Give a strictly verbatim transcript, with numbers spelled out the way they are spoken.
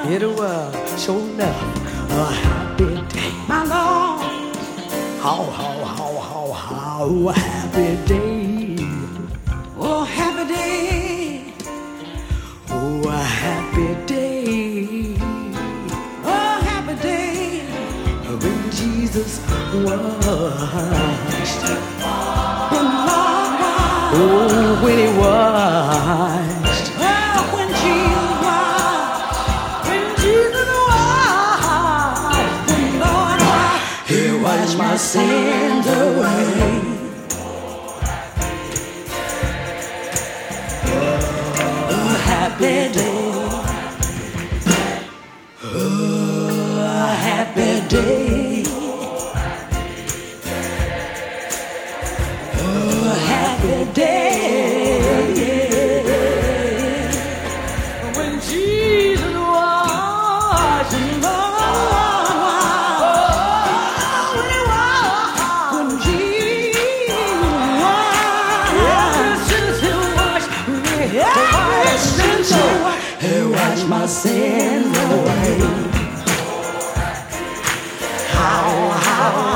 It was sure enough a happy day. My Lord. How, how, how, how, how happy day. Oh, happy day. Oh, a happy day. Oh, happy day. When Jesus washed. When the Lord was. Oh, when he washed. Oh, when Jesus was. When Jesus was. When the Lord was. He washed my sins away. Oh, happy day. Oh, happy day. Oh, happy day. When Jesus was. When the Lord was. When he was. When Jesus was. Ever since he washed me. Ever since he washed. He washed my sins away. How, how,